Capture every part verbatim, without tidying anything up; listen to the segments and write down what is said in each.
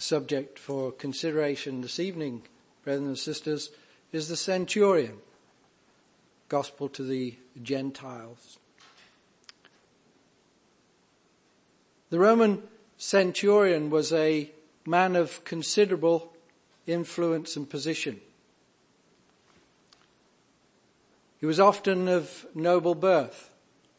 subject for consideration this evening, brothers and sisters, is the centurion, gospel to the Gentiles. The Roman centurion was a man of considerable influence and position. He was often of noble birth,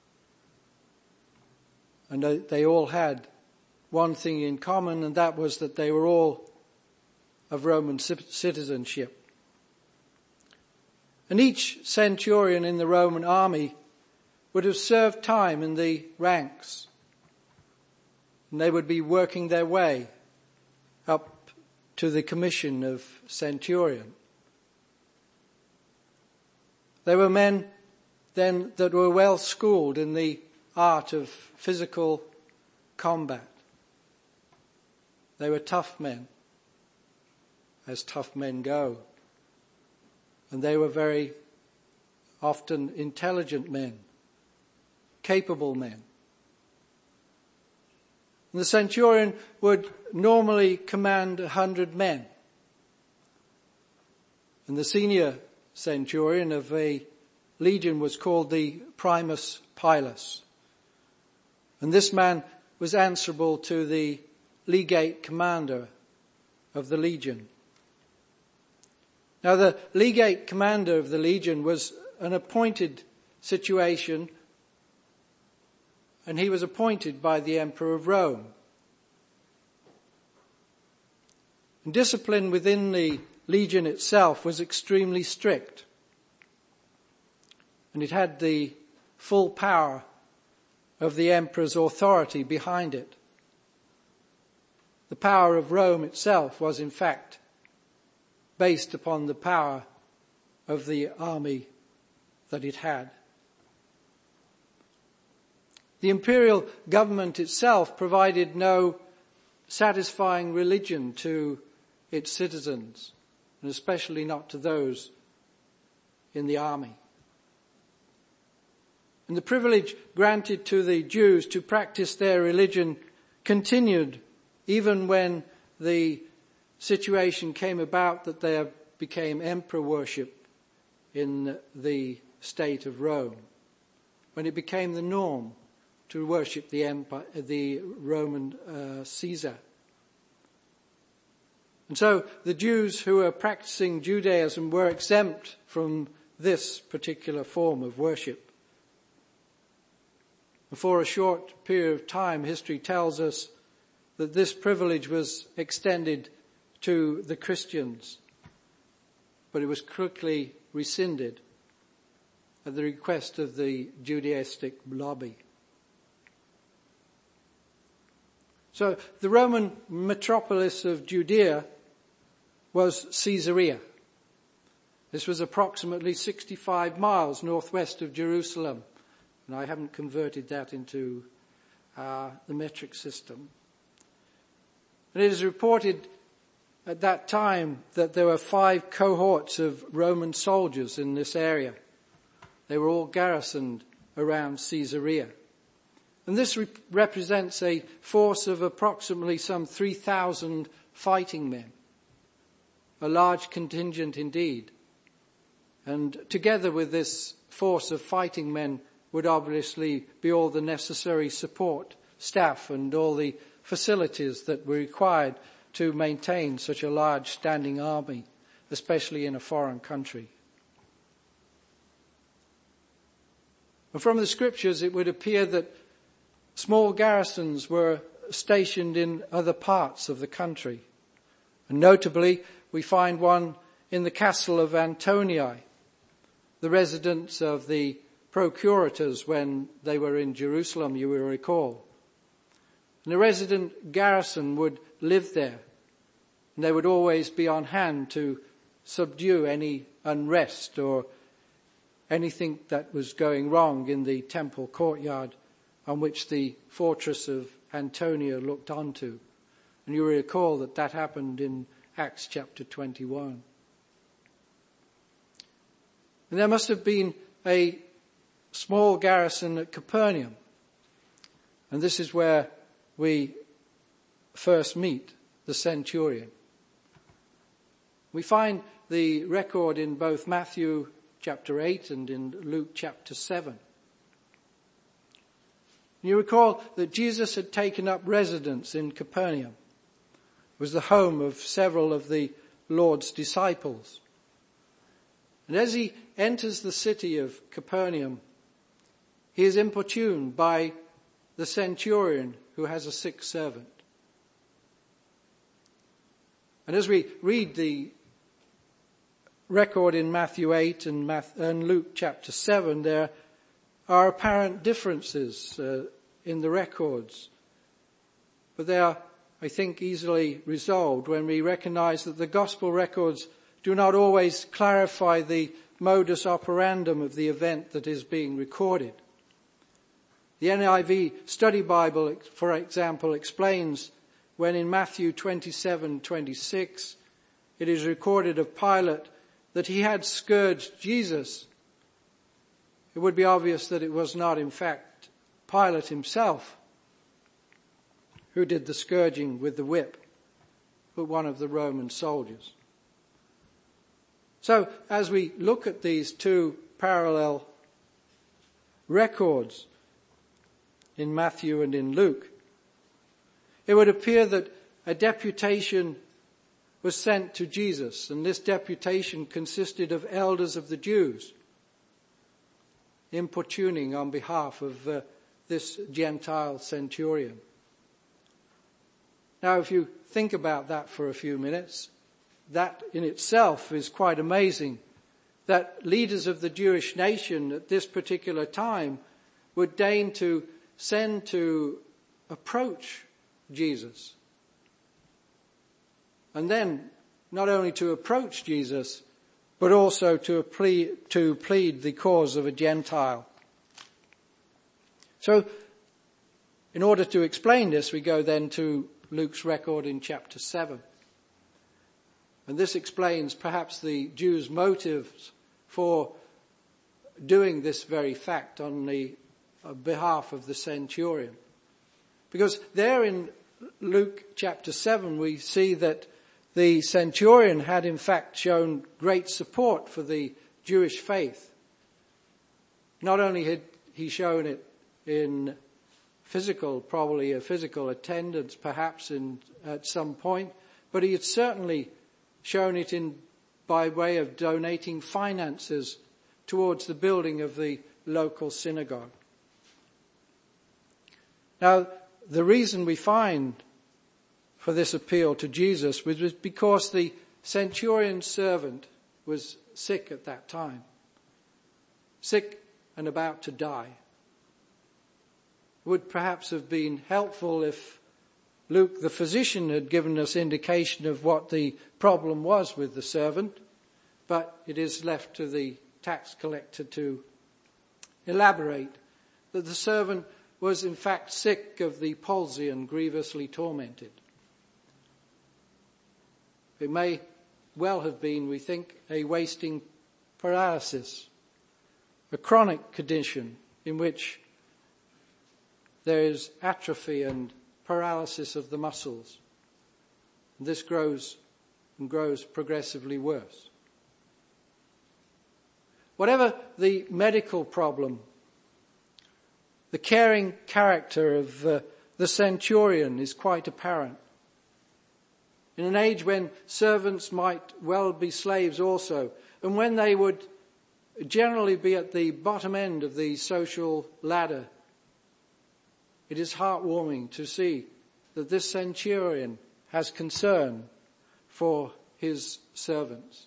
and they all had one thing in common, and that was that they were all of Roman citizenship. And each centurion in the Roman army would have served time in the ranks, and they would be working their way up to the commission of centurion. They were men then that were well schooled in the art of physical combat. They were tough men, as tough men go. And they were very often intelligent men, capable men. And the centurion would normally command a hundred men. And the senior centurion of a legion was called the primus pilus. And this man was answerable to the legate commander of the legion. Now, the legate commander of the legion was an appointed situation, and he was appointed by the Emperor of Rome. And discipline within the legion itself was extremely strict, and it had the full power of the emperor's authority behind it. The power of Rome itself was, in fact, based upon the power of the army that it had. The imperial government itself provided no satisfying religion to its citizens, and especially not to those in the army. And the privilege granted to the Jews to practice their religion continued even when the situation came about that there became emperor worship in the state of Rome, when it became the norm to worship the empire, the Roman uh, Caesar. And so the Jews who were practicing Judaism were exempt from this particular form of worship. For a short period of time, history tells us that this privilege was extended to the Christians, but it was quickly rescinded at the request of the Judaistic lobby. So the Roman metropolis of Judea was Caesarea. This was approximately sixty-five miles northwest of Jerusalem, and I haven't converted that into uh, the metric system. And it is reported at that time that there were five cohorts of Roman soldiers in this area. They were all garrisoned around Caesarea. And this re- represents a force of approximately some three thousand fighting men. A large contingent indeed. And together with this force of fighting men would obviously be all the necessary support staff and all the facilities that were required to maintain such a large standing army, especially in a foreign country. And from the scriptures it would appear that small garrisons were stationed in other parts of the country. And notably, we find one in the castle of Antonii, the residence of the procurators when they were in Jerusalem, you will recall. And the resident garrison would live there, and they would always be on hand to subdue any unrest or anything that was going wrong in the temple courtyard on which the fortress of Antonia looked onto. And you will recall that that happened in Acts chapter twenty-one. And there must have been a small garrison at Capernaum. And this is where we first meet the the centurion. We find the record in both Matthew chapter eight and in Luke chapter seven. You recall that Jesus had taken up residence in Capernaum. It was the home of several of the Lord's disciples. And as he enters the city of Capernaum, he is importuned by the centurion who has a sick servant. And as we read the record in Matthew eight and, Matthew, and Luke chapter seven, there are apparent differences uh, in the records. But they are, I think, easily resolved when we recognize that the gospel records do not always clarify the modus operandum of the event that is being recorded. The N I V Study Bible, for example, explains when in Matthew twenty-seven twenty-six it is recorded of Pilate that he had scourged Jesus. It would be obvious that it was not, in fact, Pilate himself who did the scourging with the whip, but one of the Roman soldiers. So, as we look at these two parallel records in Matthew and in Luke, it would appear that a deputation was sent to Jesus, and this deputation consisted of elders of the Jews importuning on behalf of uh, this Gentile centurion. Now, if you think about that for a few minutes, that in itself is quite amazing, that leaders of the Jewish nation at this particular time would deign to send to approach Jesus. And then not only to approach Jesus, but also to plead, to plead the cause of a Gentile. So, in order to explain this, we go then to Luke's record in chapter seven. And this explains perhaps the Jews' motives for doing this very fact on the behalf of the centurion. Because there in Luke chapter seven we see that the centurion had in fact shown great support for the Jewish faith. Not only had he shown it in physical, probably a physical attendance perhaps in, at some point, but he had certainly shown it in by way of donating finances towards the building of the local synagogue. Now, the reason we find for this appeal to Jesus was because the centurion's servant was sick at that time. Sick and about to die. It would perhaps have been helpful if Luke, the physician, had given us indication of what the problem was with the servant, but it is left to the tax collector to elaborate that the servant was in fact sick of the palsy and grievously tormented. It may well have been, we think, a wasting paralysis, a chronic condition in which there is atrophy and paralysis of the muscles. And this grows and grows progressively worse. Whatever the medical problem, the caring character of uh, the centurion is quite apparent. In an age when servants might well be slaves also, and when they would generally be at the bottom end of the social ladder, it is heartwarming to see that this centurion has concern for his servants.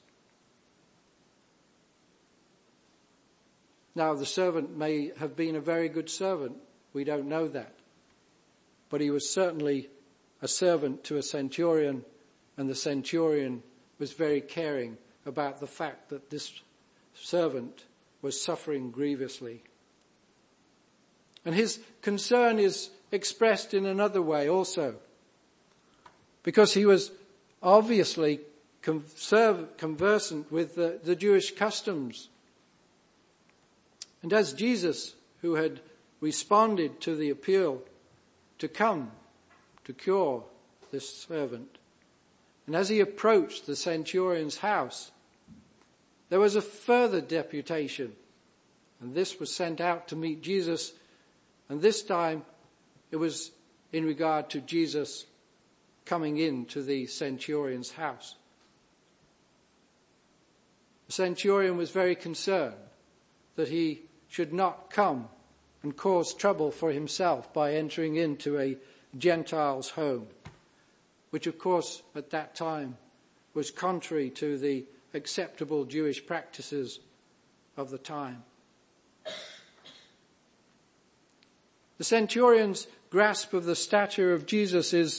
Now, the servant may have been a very good servant. We don't know that. But he was certainly a servant to a centurion, and the centurion was very caring about the fact that this servant was suffering grievously. And his concern is expressed in another way also, because he was obviously conversant with the, the Jewish customs. And as Jesus, who had responded to the appeal to come to cure this servant, And as he approached the centurion's house, there was a further deputation, and this was sent out to meet Jesus, and this time it was in regard to Jesus coming into the centurion's house. The centurion was very concerned that he should not come and cause trouble for himself by entering into a Gentile's home, which of course at that time was contrary to the acceptable Jewish practices of the time. The centurion's grasp of the stature of Jesus is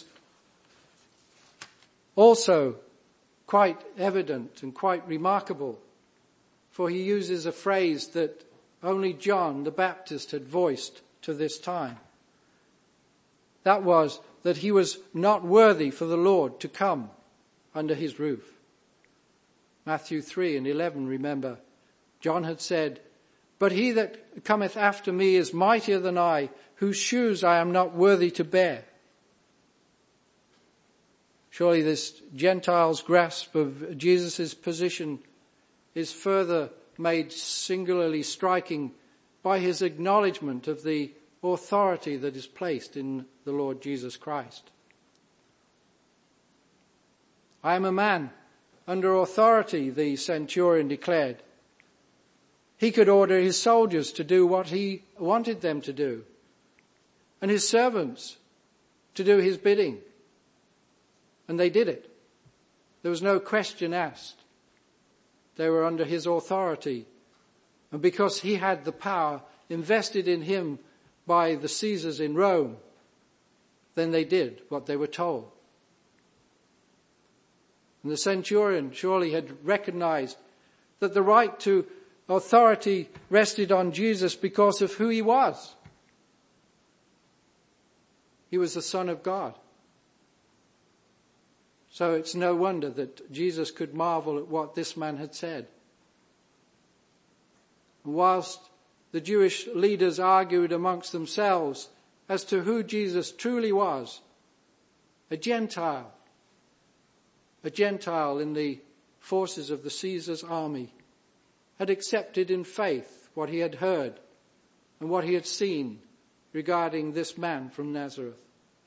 also quite evident and quite remarkable, for he uses a phrase that only John the Baptist had voiced to this time. That was that he was not worthy for the Lord to come under his roof. Matthew three and eleven, remember, John had said, "But he that cometh after me is mightier than I, whose shoes I am not worthy to bear." Surely this Gentile's grasp of Jesus' position is further made singularly striking by his acknowledgement of the authority that is placed in the Lord Jesus Christ. "I am a man under authority," the centurion declared. He could order his soldiers to do what he wanted them to do, and his servants to do his bidding. And they did it. There was no question asked. They were under his authority. And because he had the power invested in him by the Caesars in Rome, then they did what they were told. And the centurion surely had recognized that the right to authority rested on Jesus because of who he was. He was the Son of God. So it's no wonder that Jesus could marvel at what this man had said. Whilst the Jewish leaders argued amongst themselves as to who Jesus truly was, a Gentile, a Gentile in the forces of the Caesar's army, had accepted in faith what he had heard and what he had seen regarding this man from Nazareth.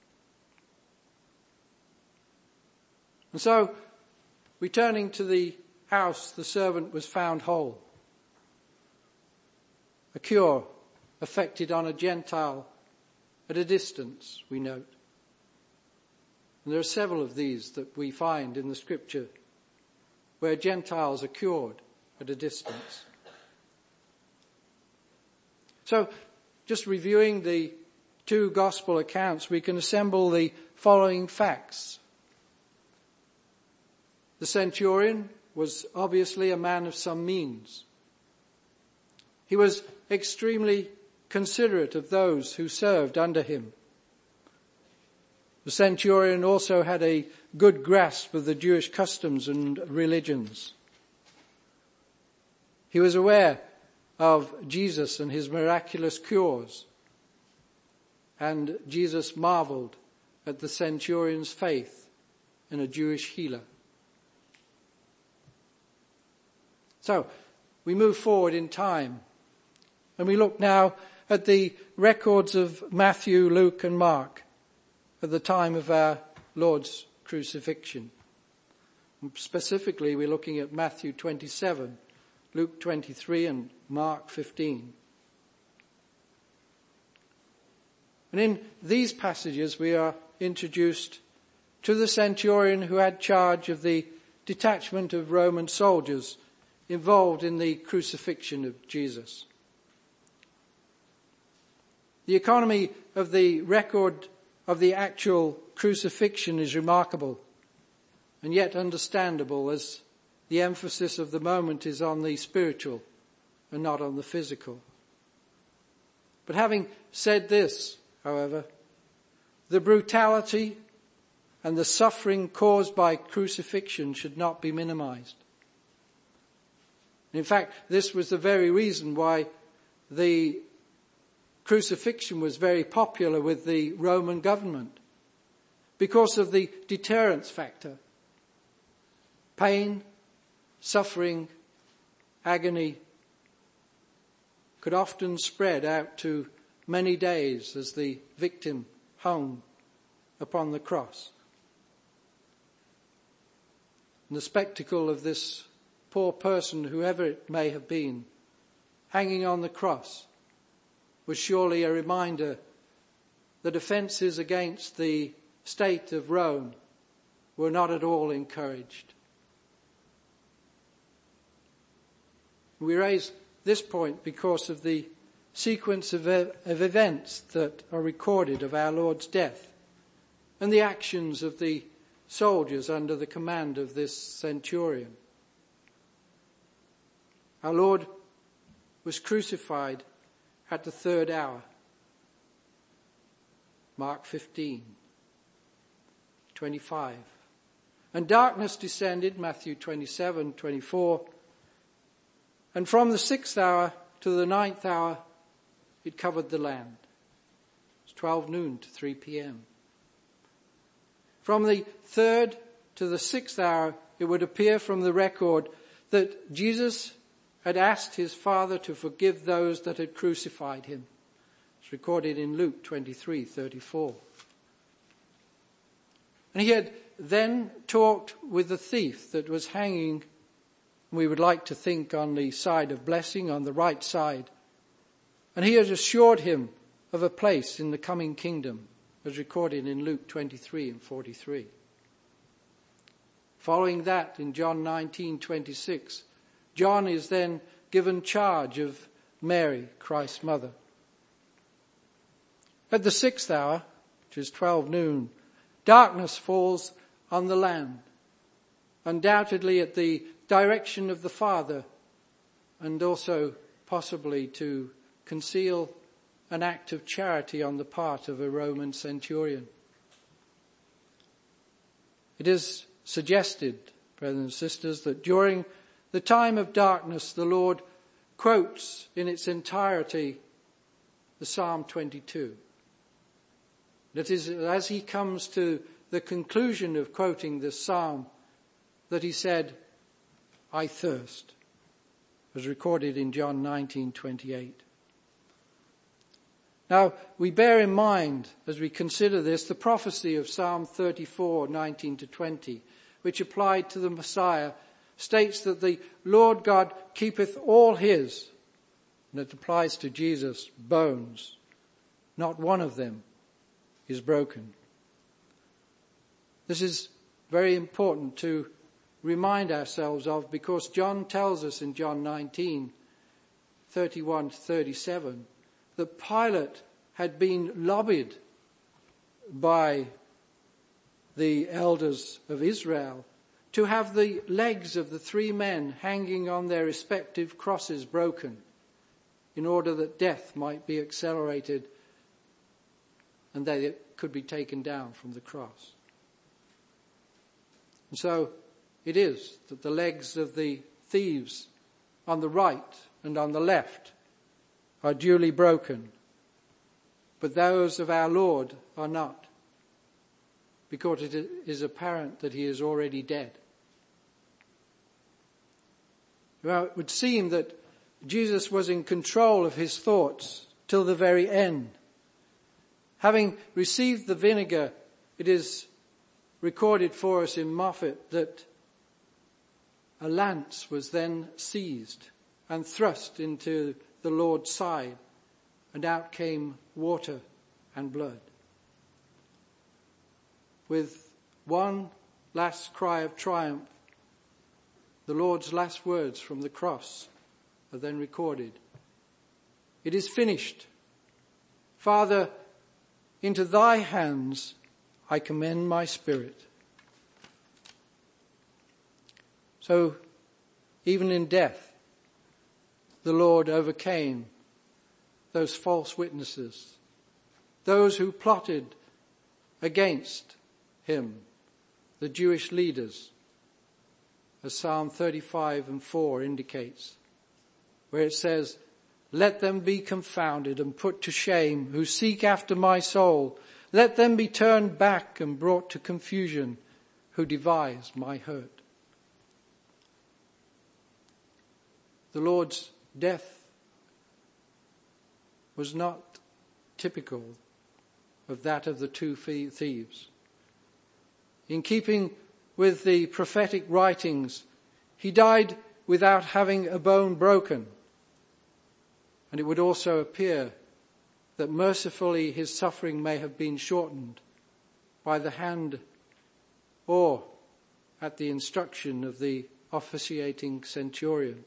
And so, returning to the house, the servant was found whole. A cure effected on a Gentile at a distance, we note. And there are several of these that we find in the scripture where Gentiles are cured at a distance. So, just reviewing the two gospel accounts, we can assemble the following facts. The centurion was obviously a man of some means. He was extremely considerate of those who served under him. The centurion also had a good grasp of the Jewish customs and religions. He was aware of Jesus and his miraculous cures, and Jesus marveled at the centurion's faith in a Jewish healer. So, we move forward in time, and we look now at the records of Matthew, Luke and Mark at the time of our Lord's crucifixion. And specifically, we're looking at Matthew twenty-seven, Luke twenty-three and Mark fifteen. And in these passages we are introduced to the centurion who had charge of the detachment of Roman soldiers involved in the crucifixion of Jesus. The economy of the record of the actual crucifixion is remarkable and yet understandable, as the emphasis of the moment is on the spiritual and not on the physical. But having said this, however, the brutality and the suffering caused by crucifixion should not be minimized. In fact, this was the very reason why the crucifixion was very popular with the Roman government, because of the deterrence factor Pain, suffering, agony could often spread out to many days as the victim hung upon the cross. And the spectacle of this poor person, whoever it may have been, hanging on the cross was surely a reminder that offences against the state of Rome were not at all encouraged. We raise this point because of the sequence of, of events that are recorded of our Lord's death and the actions of the soldiers under the command of this centurion. Our Lord was crucified at the third hour. Mark fifteen, twenty-five. And darkness descended, Matthew twenty-seven, twenty-four. And from the sixth hour to the ninth hour, it covered the land. It's twelve noon to three p.m. From the third to the sixth hour, it would appear from the record that Jesus had asked his Father to forgive those that had crucified him. It's recorded in Luke twenty-three, thirty-four. And he had then talked with the thief that was hanging, we would like to think, on the side of blessing, on the right side. And he had assured him of a place in the coming kingdom, as recorded in Luke twenty-three and forty-three. Following that, in John nineteen, twenty-six, John is then given charge of Mary, Christ's mother. At the sixth hour, which is twelve noon, darkness falls on the land, undoubtedly at the direction of the Father, and also possibly to conceal an act of charity on the part of a Roman centurion. It is suggested, brothers and sisters, that during the time of darkness, the Lord quotes in its entirety the Psalm twenty-two. That is, as he comes to the conclusion of quoting this psalm, that he said, I thirst, as recorded in John nineteen, twenty-eight. Now, we bear in mind, as we consider this, the prophecy of Psalm thirty-four, nineteen to twenty, which applied to the Messiah, states that the Lord God keepeth all his, and it applies to Jesus, bones. Not one of them is broken. This is very important to remind ourselves of, because John tells us in John nineteen, thirty-one to thirty-seven, that Pilate had been lobbied by the elders of Israel to have the legs of the three men hanging on their respective crosses broken, in order that death might be accelerated and they could be taken down from the cross. And so it is that the legs of the thieves on the right and on the left are duly broken, but those of our Lord are not, because it is apparent that he is already dead. Well, it would seem that Jesus was in control of his thoughts till the very end. Having received the vinegar, it is recorded for us in Moffat that a lance was then seized and thrust into the Lord's side, and out came water and blood. With one last cry of triumph, the Lord's last words from the cross are then recorded. It is finished. Father, into thy hands I commend my spirit. So, even in death, the Lord overcame those false witnesses, those who plotted against him, the Jewish leaders, as Psalm thirty-five and four indicates, where it says, let them be confounded and put to shame who seek after my soul. Let them be turned back and brought to confusion who devise my hurt. the Lord's death was not typical of that of the two thieves. In keeping with the prophetic writings, he died without having a bone broken. And it would also appear that mercifully his suffering may have been shortened by the hand or at the instruction of the officiating centurion.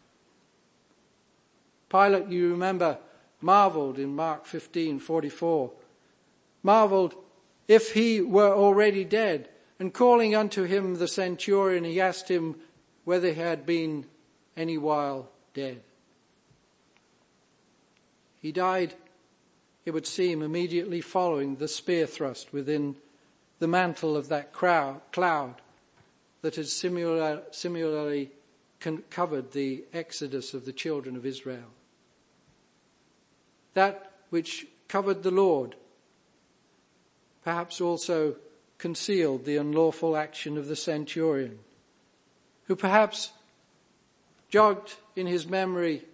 Pilate, you remember, marveled in Mark fifteen forty-four, marveled if he were already dead, and calling unto him the centurion, he asked him whether he had been any while dead. He died, it would seem, immediately following the spear thrust within the mantle of that crowd, cloud that had similar, similarly covered the exodus of the children of Israel. That which covered the Lord perhaps also concealed the unlawful action of the centurion, who perhaps jogged in his memory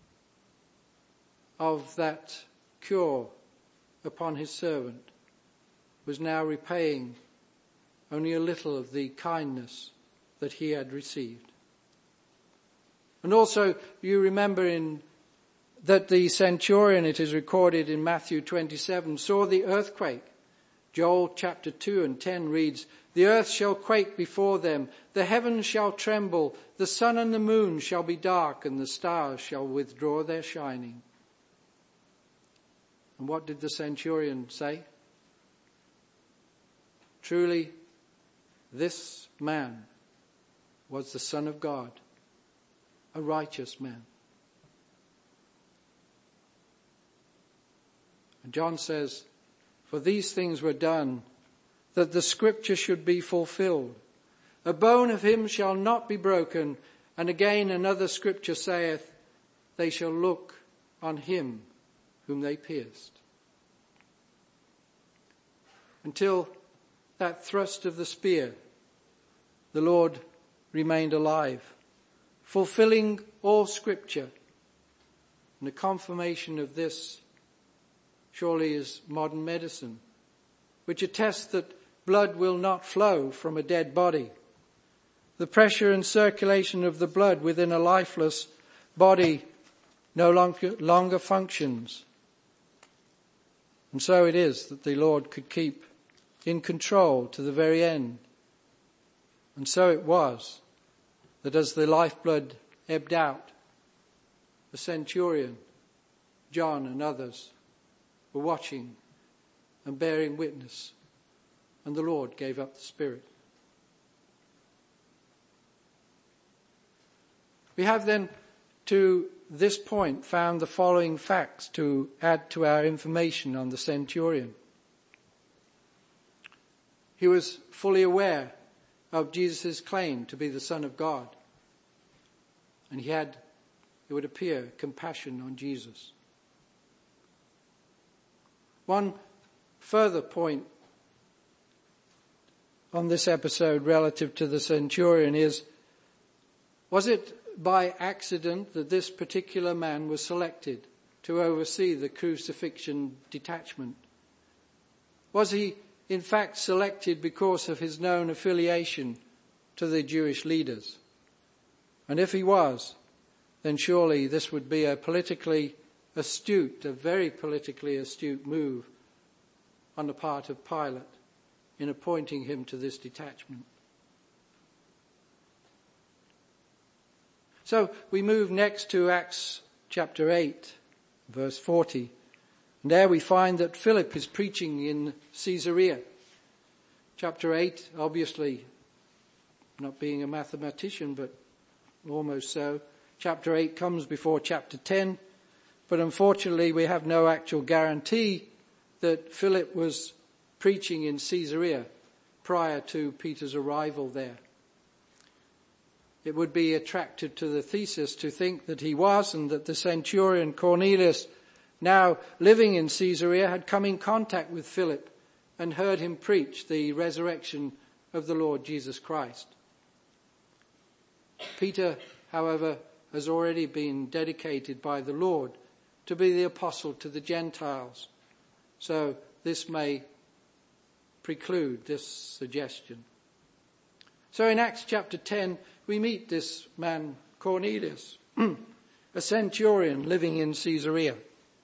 of that cure upon his servant, was now repaying only a little of the kindness that he had received. And also you remember in that the centurion, it is recorded in Matthew twenty-seven, saw the earthquake. Joel chapter two and ten reads, the earth shall quake before them, the heavens shall tremble, the sun and the moon shall be dark, and the stars shall withdraw their shining. And what did the centurion say? Truly, this man was the Son of God, a righteous man. And John says, for these things were done, that the scripture should be fulfilled. A bone of him shall not be broken. And again another scripture saith, they shall look on him whom they pierced. Until that thrust of the spear, the Lord remained alive, fulfilling all scripture. And the confirmation of this surely is modern medicine, which attests that blood will not flow from a dead body. The pressure and circulation of the blood within a lifeless body no longer, longer functions. And so it is that the Lord could keep in control to the very end. And so it was that as the lifeblood ebbed out, the centurion, John and others were watching and bearing witness, and the Lord gave up the spirit. We have then to this point found the following facts to add to our information on the centurion. He was fully aware of Jesus' claim to be the Son of God, and he had, it would appear, compassion on Jesus. One further point on this episode relative to the centurion is, was it by accident that this particular man was selected to oversee the crucifixion detachment? Was he in fact selected because of his known affiliation to the Jewish leaders? And if he was, then surely this would be a politically astute, a very politically astute move on the part of Pilate in appointing him to this detachment. So we move next to Acts chapter eight, verse forty. And there we find that Philip is preaching in Caesarea. Chapter eight, obviously, not being a mathematician, but almost so. Chapter eight comes before chapter ten. But unfortunately, we have no actual guarantee that Philip was preaching in Caesarea prior to Peter's arrival there. It would be attractive to the thesis to think that he was, and that the centurion Cornelius, now living in Caesarea, had come in contact with Philip and heard him preach the resurrection of the Lord Jesus Christ. Peter, however, has already been dedicated by the Lord to be the apostle to the Gentiles. So this may preclude this suggestion. So in Acts chapter ten, we meet this man Cornelius, a centurion living in Caesarea.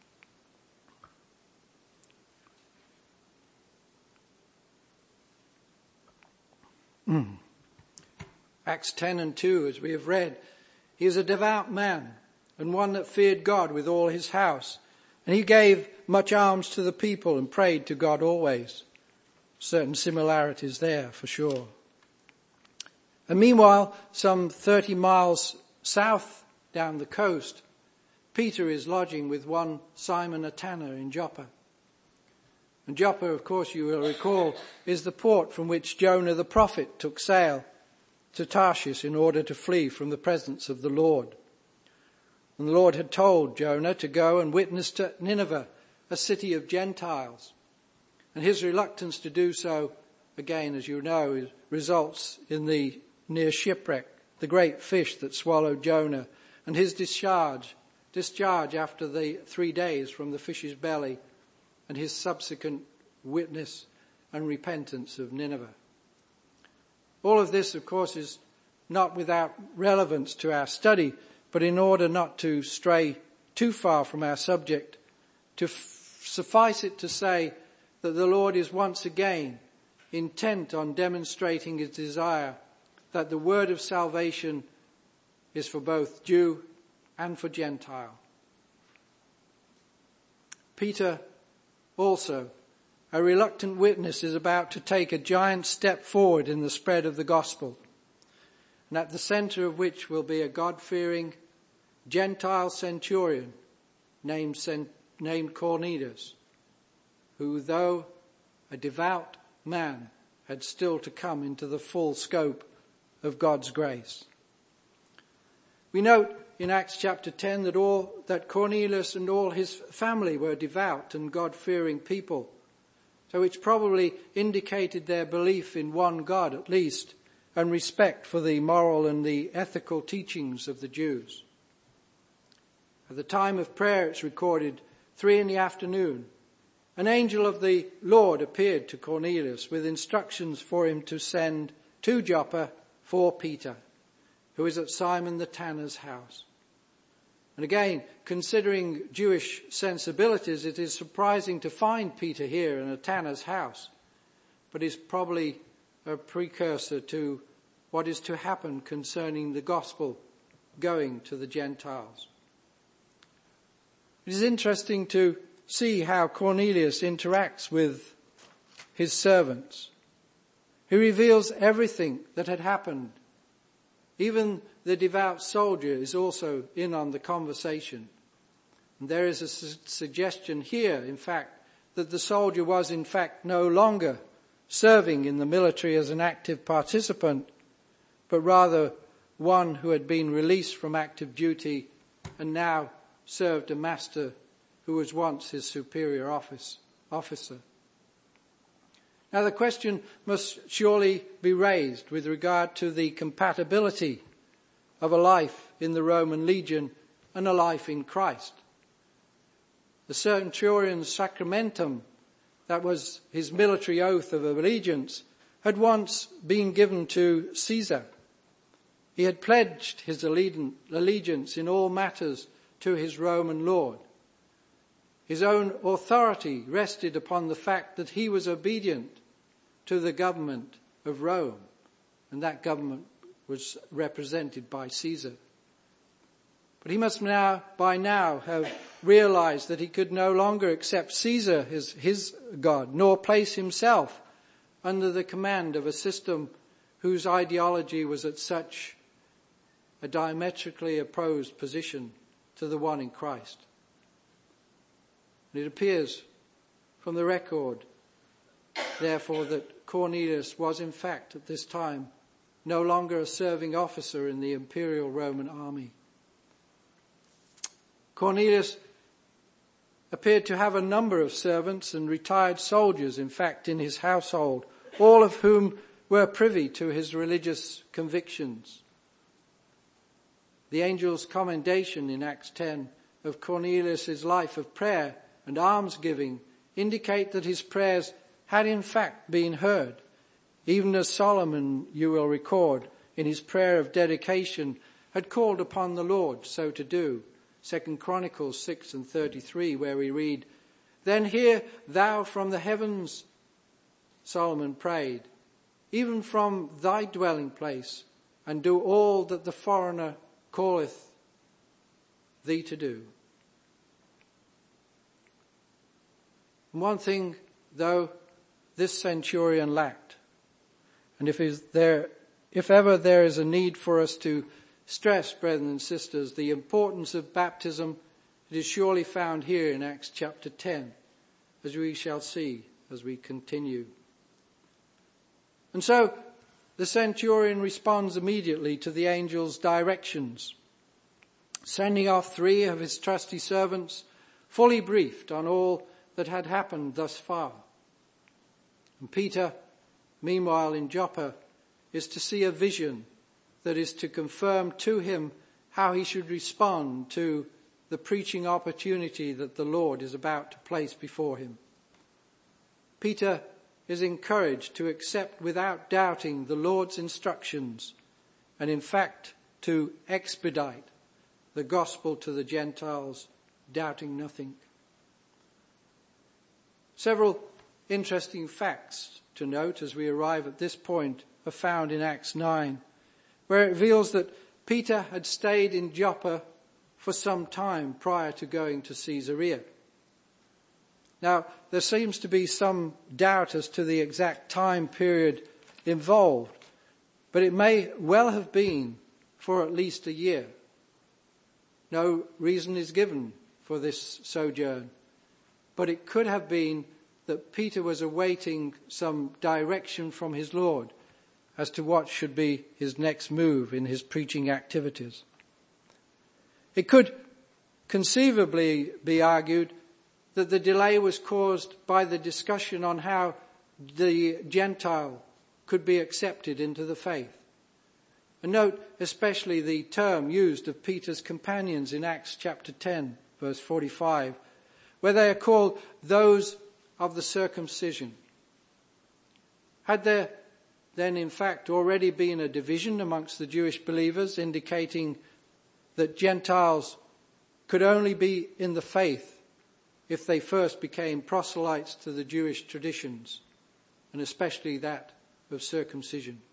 Acts ten and two, as we have read, he is a devout man and one that feared God with all his house. And he gave much alms to the people and prayed to God always. Certain similarities there for sure. And meanwhile, some thirty miles south down the coast, Peter is lodging with one Simon a tanner in Joppa. And Joppa, of course, you will recall, is the port from which Jonah the prophet took sail to Tarshish in order to flee from the presence of the Lord. And the Lord had told Jonah to go and witness to Nineveh, a city of Gentiles. And his reluctance to do so, again, as you know, results in the near shipwreck, the great fish that swallowed Jonah, and his discharge, discharge after the three days from the fish's belly, and his subsequent witness and repentance of Nineveh. All of this, of course, is not without relevance to our study, but in order not to stray too far from our subject, to f- suffice it to say that the Lord is once again intent on demonstrating his desire that the word of salvation is for both Jew and for Gentile. Peter also, a reluctant witness, is about to take a giant step forward in the spread of the gospel, and at the center of which will be a God-fearing Gentile centurion named, named Cornelius, who, though a devout man, had still to come into the full scope of God's grace. We note in Acts chapter ten that all that Cornelius and all his family were devout and God-fearing people, so which probably indicated their belief in one God at least, and respect for the moral and the ethical teachings of the Jews. At the time of prayer, it's recorded, three in the afternoon, an angel of the Lord appeared to Cornelius with instructions for him to send to Joppa for Peter, who is at Simon the tanner's house. And again, considering Jewish sensibilities, it is surprising to find Peter here in a tanner's house, but is probably a precursor to what is to happen concerning the gospel going to the Gentiles. It is interesting to see how Cornelius interacts with his servants. He reveals everything that had happened. Even the devout soldier is also in on the conversation. And there is a su- suggestion here, in fact, that the soldier was in fact no longer serving in the military as an active participant, but rather one who had been released from active duty and now served a master who was once his superior office, officer. Now the question must surely be raised with regard to the compatibility of a life in the Roman legion and a life in Christ. The centurion's sacramentum, that was his military oath of allegiance, had once been given to Caesar. He had pledged his allegiance in all matters to his Roman Lord. His own authority rested upon the fact that he was obedient to the government of Rome, and that government was represented by Caesar. But he must now, by now, have realized that he could no longer accept Caesar as his God, nor place himself under the command of a system whose ideology was at such a diametrically opposed position to the one in Christ. And it appears from the record, therefore, that Cornelius was in fact at this time no longer a serving officer in the imperial Roman army. Cornelius appeared to have a number of servants and retired soldiers, in fact, in his household, all of whom were privy to his religious convictions. The angel's commendation in Acts ten of Cornelius' life of prayer and almsgiving indicate that his prayers had in fact been heard, even as Solomon, you will record, in his prayer of dedication had called upon the Lord so to do. Second Chronicles six and thirty-three, where we read, "Then hear thou from the heavens," Solomon prayed, "even from thy dwelling place, and do all that the foreigner calleth thee to do." And one thing, though, this centurion lacked, and if is there, if ever there is a need for us to stress, brethren and sisters, the importance of baptism, it is surely found here in Acts chapter ten, as we shall see as we continue. And so the centurion responds immediately to the angel's directions, sending off three of his trusty servants, fully briefed on all that had happened thus far. And Peter, meanwhile in Joppa, is to see a vision that is to confirm to him how he should respond to the preaching opportunity that the Lord is about to place before him. Peter is encouraged to accept without doubting the Lord's instructions, and in fact to expedite the gospel to the Gentiles, doubting nothing. Several interesting facts to note as we arrive at this point are found in Acts nine, where it reveals that Peter had stayed in Joppa for some time prior to going to Caesarea. Now, there seems to be some doubt as to the exact time period involved, but it may well have been for at least a year. No reason is given for this sojourn, but it could have been that Peter was awaiting some direction from his Lord as to what should be his next move in his preaching activities. It could conceivably be argued that the delay was caused by the discussion on how the Gentile could be accepted into the faith. And note especially the term used of Peter's companions in Acts chapter ten, verse forty-five, where they are called those of the circumcision. Had there then in fact already been a division amongst the Jewish believers, indicating that Gentiles could only be in the faith if they first became proselytes to the Jewish traditions, and especially that of circumcision.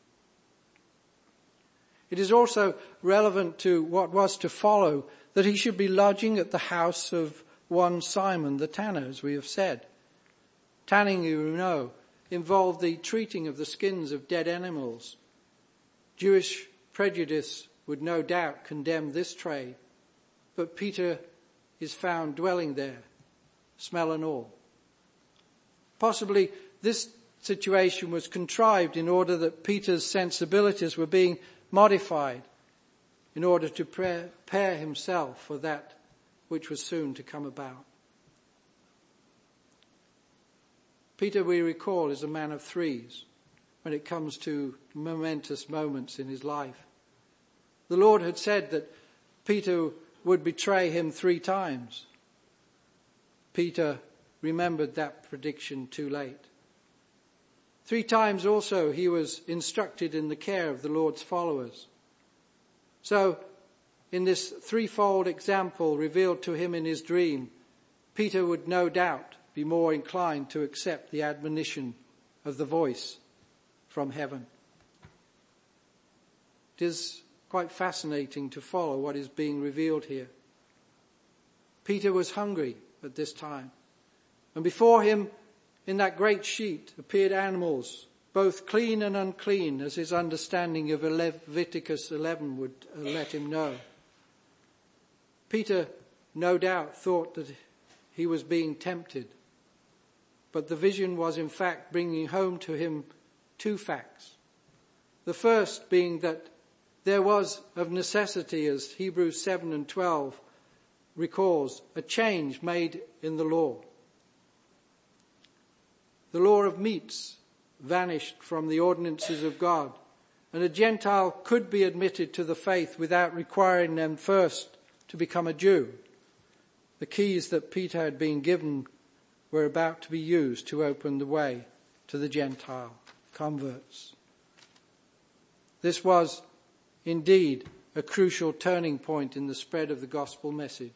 It is also relevant to what was to follow that he should be lodging at the house of one Simon the tanner, as we have said. Tanning, you know, involved the treating of the skins of dead animals. Jewish prejudice would no doubt condemn this trade, but Peter is found dwelling there, smell and all. Possibly this situation was contrived in order that Peter's sensibilities were being modified in order to prepare himself for that which was soon to come about. Peter, we recall, is a man of threes when it comes to momentous moments in his life. The Lord had said that Peter would betray him three times. Peter remembered that prediction too late. Three times also he was instructed in the care of the Lord's followers. So, in this threefold example revealed to him in his dream, Peter would no doubt be more inclined to accept the admonition of the voice from heaven. It is quite fascinating to follow what is being revealed here. Peter was hungry at this time, and before him in that great sheet appeared animals, both clean and unclean, as his understanding of Leviticus eleven would let him know. Peter no doubt thought that he was being tempted, but the vision was in fact bringing home to him two facts. The first being that there was of necessity, as Hebrews seven and twelve recalls, a change made in the law. The law of meats vanished from the ordinances of God, and a Gentile could be admitted to the faith without requiring them first to become a Jew. The keys that Peter had been given were about to be used to open the way to the Gentile converts. This was indeed a crucial turning point in the spread of the gospel message.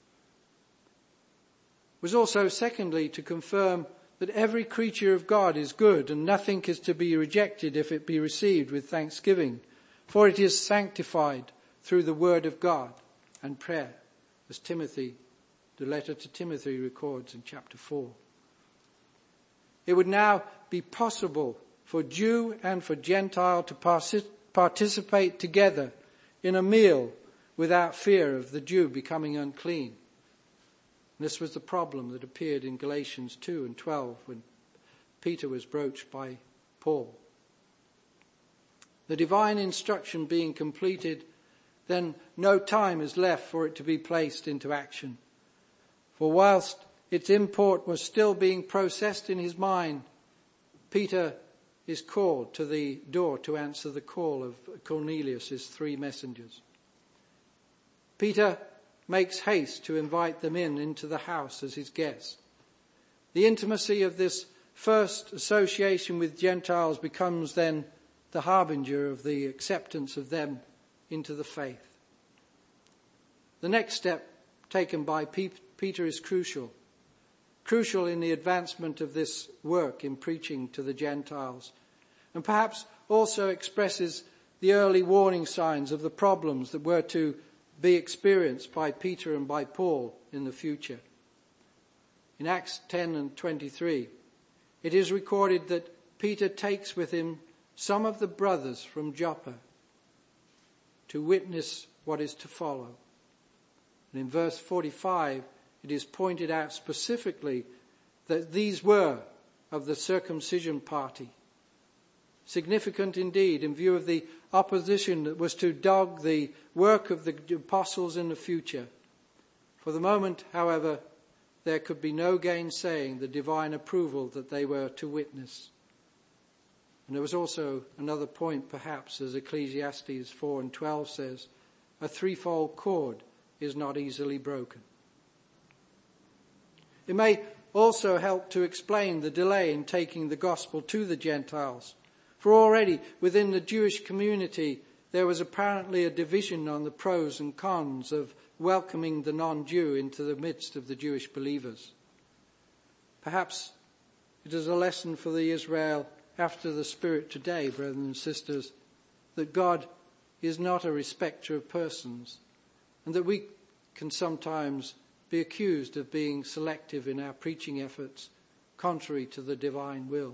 It was also, secondly, to confirm that every creature of God is good and nothing is to be rejected if it be received with thanksgiving, for it is sanctified through the word of God and prayer, as Timothy, the letter to Timothy records in chapter four. It would now be possible for Jew and for Gentile to participate together in a meal without fear of the Jew becoming unclean. This was the problem that appeared in Galatians two and twelve when Peter was broached by Paul. The divine instruction being completed, then no time is left for it to be placed into action. For whilst its import was still being processed in his mind, Peter is called to the door to answer the call of Cornelius' three messengers. Peter makes haste to invite them in into the house as his guest. The intimacy of this first association with Gentiles becomes then the harbinger of the acceptance of them into the faith. The next step taken by Peter is crucial. Crucial in the advancement of this work in preaching to the Gentiles, and perhaps also expresses the early warning signs of the problems that were to be experienced by Peter and by Paul in the future. In Acts ten and twenty-three, it is recorded that Peter takes with him some of the brothers from Joppa to witness what is to follow. And in verse forty-five, it is pointed out specifically that these were of the circumcision party. Significant indeed in view of the opposition that was to dog the work of the apostles in the future. For the moment, however, there could be no gainsaying the divine approval that they were to witness. And there was also another point, perhaps, as Ecclesiastes four and twelve says, a threefold cord is not easily broken. It may also help to explain the delay in taking the gospel to the Gentiles. For already within the Jewish community, there was apparently a division on the pros and cons of welcoming the non-Jew into the midst of the Jewish believers. Perhaps it is a lesson for the Israel after the Spirit today, brothers and sisters, that God is not a respecter of persons, and that we can sometimes be accused of being selective in our preaching efforts, contrary to the divine will.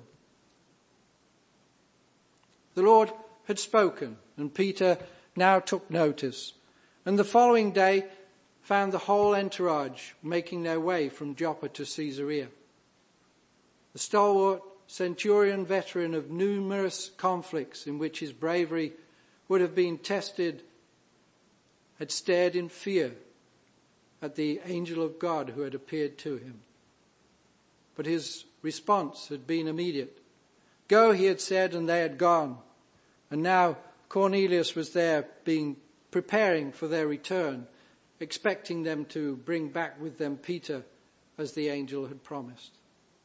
The Lord had spoken, and Peter now took notice, and the following day found the whole entourage making their way from Joppa to Caesarea. The stalwart centurion, veteran of numerous conflicts in which his bravery would have been tested, had stared in fear at the angel of God who had appeared to him. But his response had been immediate. Go, he had said, and they had gone. And now Cornelius was there, being preparing for their return, expecting them to bring back with them Peter, as the angel had promised.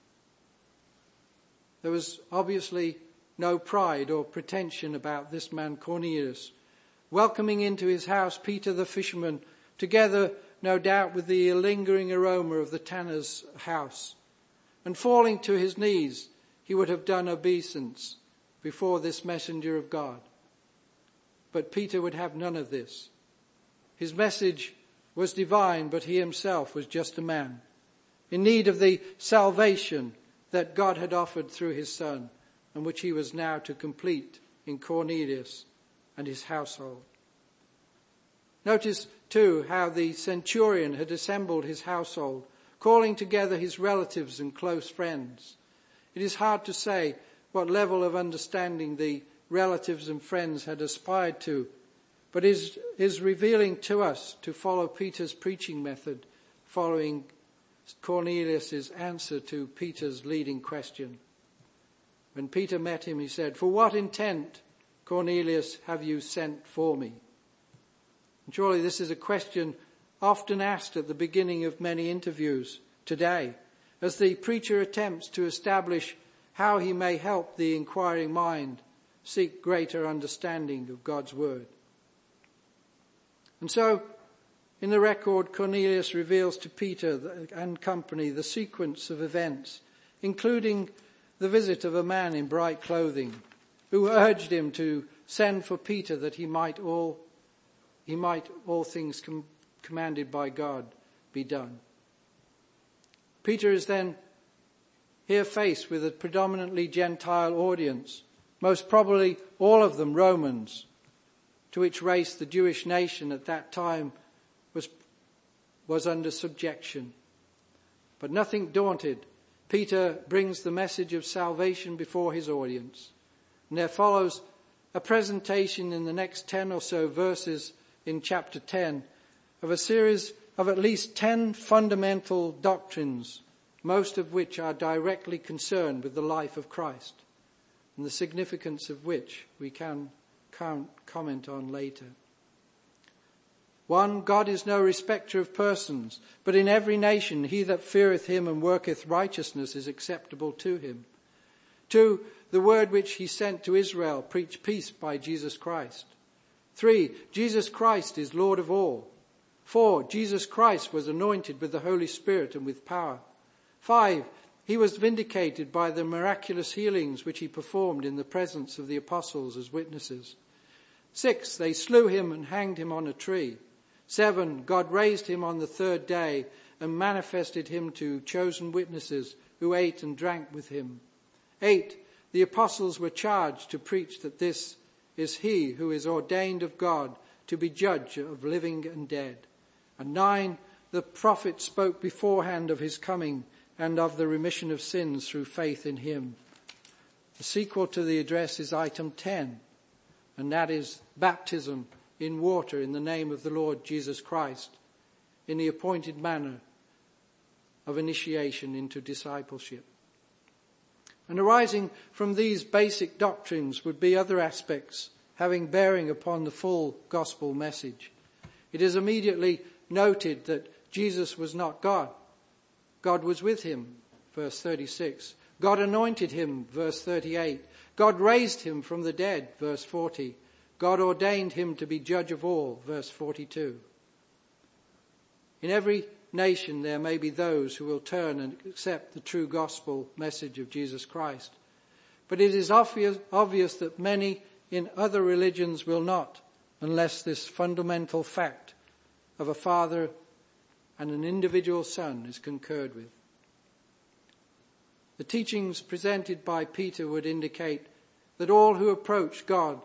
There was obviously no pride or pretension about this man Cornelius, welcoming into his house Peter the fisherman, together no doubt with the lingering aroma of the tanner's house. And falling to his knees, he would have done obeisance before this messenger of God. But Peter would have none of this. His message was divine, but he himself was just a man, in need of the salvation that God had offered through his Son, and which he was now to complete in Cornelius and his household. Notice too how the centurion had assembled his household, calling together his relatives and close friends. It is hard to say what level of understanding the relatives and friends had aspired to, but is is revealing to us to follow Peter's preaching method, following Cornelius' answer to Peter's leading question. When Peter met him, he said, "For what intent Cornelius, have you sent for me? And surely this is a question often asked at the beginning of many interviews today, as the preacher attempts to establish how he may help the inquiring mind seek greater understanding of God's word. And so, in the record, Cornelius reveals to Peter and company the sequence of events, including the visit of a man in bright clothing, who urged him to send for Peter that he might all, he might all things com- commanded by God be done. Peter is then here faced with a predominantly Gentile audience, most probably all of them Romans, to which race the Jewish nation at that time was, was under subjection. But nothing daunted, Peter brings the message of salvation before his audience. And there follows a presentation in the next ten or so verses in chapter ten of a series of at least ten fundamental doctrines, most of which are directly concerned with the life of Christ, and the significance of which we can count, comment on later. One, God is no respecter of persons, but in every nation he that feareth him and worketh righteousness is acceptable to him. Two, the word which he sent to Israel preached peace by Jesus Christ. Three, Jesus Christ is Lord of all. Four, Jesus Christ was anointed with the Holy Spirit and with power. Five, he was vindicated by the miraculous healings which he performed in the presence of the apostles as witnesses. Six, they slew him and hanged him on a tree. Seven, God raised him on the third day and manifested him to chosen witnesses who ate and drank with him. Eight, the apostles were charged to preach that this is he who is ordained of God to be judge of living and dead. And nine, the prophet spoke beforehand of his coming and of the remission of sins through faith in him. The sequel to the address is item ten, and that is baptism in water in the name of the Lord Jesus Christ, in the appointed manner of initiation into discipleship. And arising from these basic doctrines would be other aspects having bearing upon the full gospel message. It is immediately noted that Jesus was not God. God was with him, verse thirty-six. God anointed him, verse thirty-eight. God raised him from the dead, verse forty. God ordained him to be judge of all, verse forty-two. In every nation there may be those who will turn and accept the true gospel message of Jesus Christ. But it is obvious, obvious that many in other religions will not, unless this fundamental fact of a father and an individual son is concurred with. The teachings presented by Peter would indicate that all who approach God,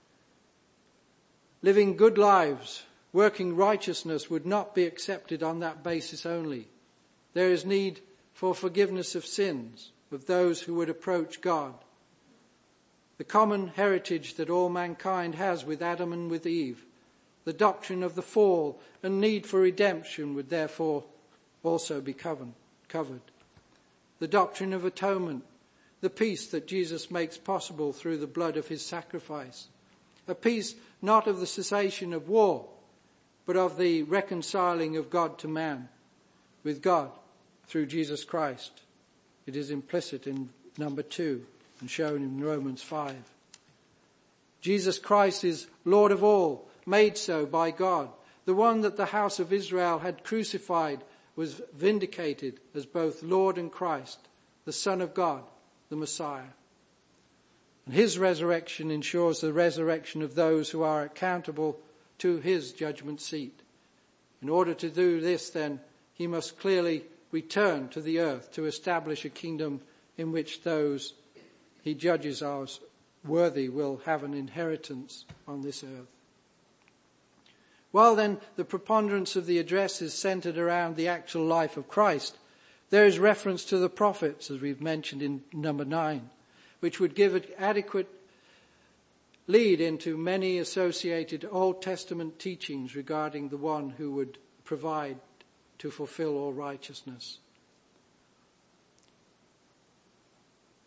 living good lives, working righteousness, would not be accepted on that basis only. There is need for forgiveness of sins of those who would approach God. The common heritage that all mankind has with Adam and with Eve, the doctrine of the fall and need for redemption would therefore also be covered. The doctrine of atonement, the peace that Jesus makes possible through the blood of his sacrifice, a peace not of the cessation of war, but of the reconciling of God to man, with God through Jesus Christ. It is implicit in number two and shown in Romans five. Jesus Christ is Lord of all, made so by God. The one that the house of Israel had crucified was vindicated as both Lord and Christ, the Son of God, the Messiah. And his resurrection ensures the resurrection of those who are accountable to his judgment seat. In order to do this, then, he must clearly return to the earth to establish a kingdom in which those he judges as worthy will have an inheritance on this earth. While then the preponderance of the address is centered around the actual life of Christ, there is reference to the prophets, as we've mentioned in number nine, which would give an adequate lead into many associated Old Testament teachings regarding the one who would provide to fulfill all righteousness.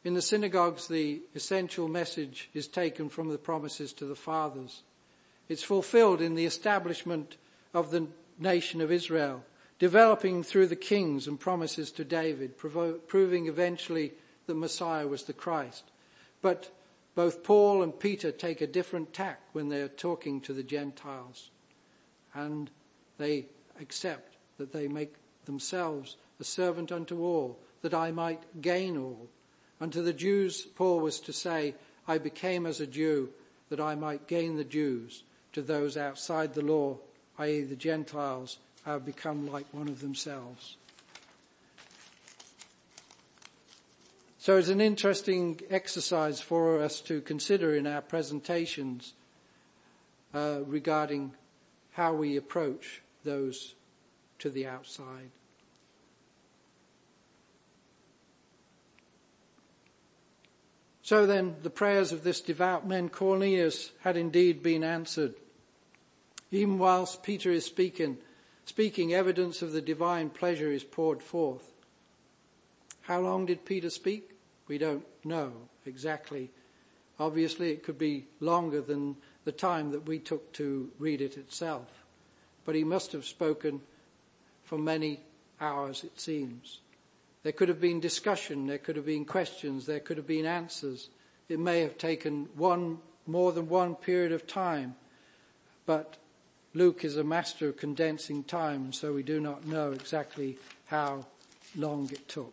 In the synagogues, the essential message is taken from the promises to the fathers. It's fulfilled in the establishment of the nation of Israel, developing through the kings and promises to David, provo- proving eventually that Messiah was the Christ. But both Paul and Peter take a different tack when they are talking to the Gentiles, and they accept that they make themselves a servant unto all, that I might gain all. Unto the Jews, Paul was to say, I became as a Jew, that I might gain the Jews. To those outside the law, that is the Gentiles, I have become like one of themselves. So it's an interesting exercise for us to consider in our presentations uh, regarding how we approach those to the outside. So then, the prayers of this devout man Cornelius had indeed been answered. Even whilst Peter is speaking, speaking, evidence of the divine pleasure is poured forth. How long did Peter speak? We don't know exactly. Obviously, it could be longer than the time that we took to read it itself. But he must have spoken for many hours, it seems. There could have been discussion, there could have been questions, there could have been answers. It may have taken one, more than one period of time, but Luke is a master of condensing time, so we do not know exactly how long it took.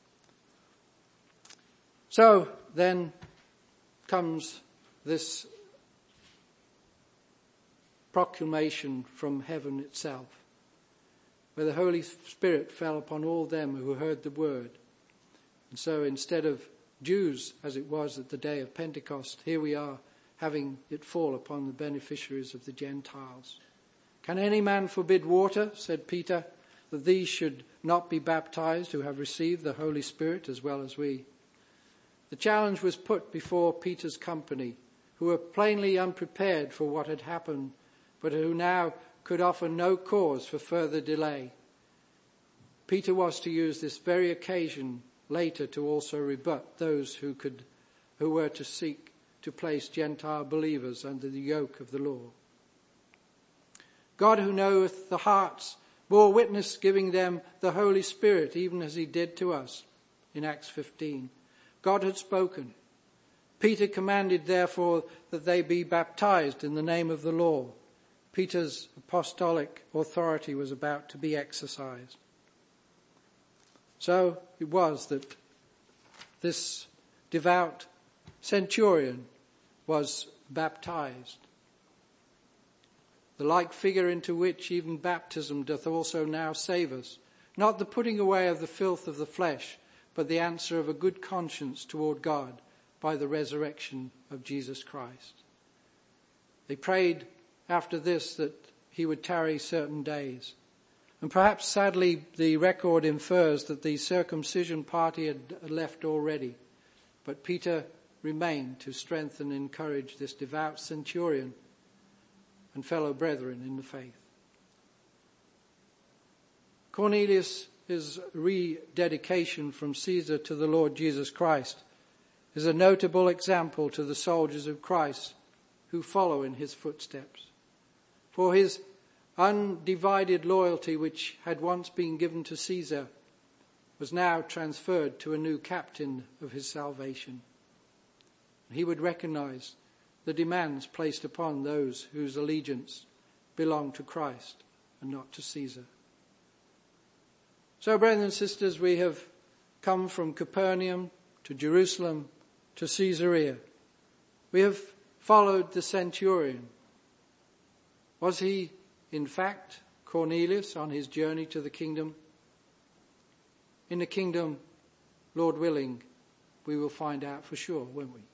So then comes this proclamation from heaven itself, where the Holy Spirit fell upon all them who heard the word. And so instead of Jews, as it was at the day of Pentecost, here we are having it fall upon the beneficiaries of the Gentiles. Can any man forbid water, said Peter, that these should not be baptized who have received the Holy Spirit as well as we? The challenge was put before Peter's company, who were plainly unprepared for what had happened, but who now could offer no cause for further delay. Peter was to use this very occasion later to also rebut those who could, who were to seek to place Gentile believers under the yoke of the law. God, who knoweth the hearts, bore witness, giving them the Holy Spirit, even as he did to us in Acts fifteen. God had spoken. Peter commanded, therefore, that they be baptized in the name of the Lord. Peter's apostolic authority was about to be exercised. So it was that this devout centurion was baptized. The like figure into which even baptism doth also now save us, not the putting away of the filth of the flesh, but the answer of a good conscience toward God by the resurrection of Jesus Christ. They prayed after this that he would tarry certain days. And perhaps sadly the record infers that the circumcision party had left already. But Peter remained to strengthen and encourage this devout centurion and fellow brethren in the faith. Cornelius' rededication from Caesar to the Lord Jesus Christ is a notable example to the soldiers of Christ who follow in his footsteps. For his undivided loyalty, which had once been given to Caesar, was now transferred to a new captain of his salvation. He would recognize the demands placed upon those whose allegiance belonged to Christ and not to Caesar. So, brothers and sisters, we have come from Capernaum to Jerusalem to Caesarea. We have followed the centurion. Was he, in fact, Cornelius on his journey to the kingdom? In the kingdom, Lord willing, we will find out for sure, won't we?